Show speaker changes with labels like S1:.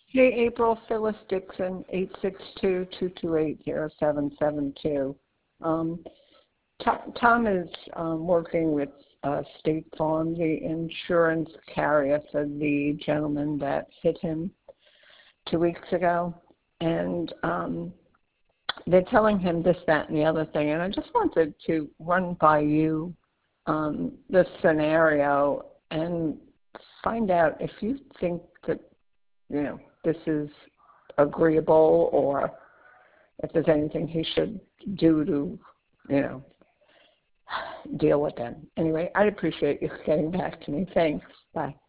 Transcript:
S1: Hey, April, Phyllis Dixon, 862-228-0772. Um, Tom is working with State Farm, the insurance carrier for the gentleman that hit him 2 weeks ago. And they're telling him this, that, and the other thing. And I just wanted to run by you the scenario and find out if you think that, this is agreeable, or if there's anything he should do to, deal with them. Anyway, I'd appreciate you getting back to me. Thanks. Bye.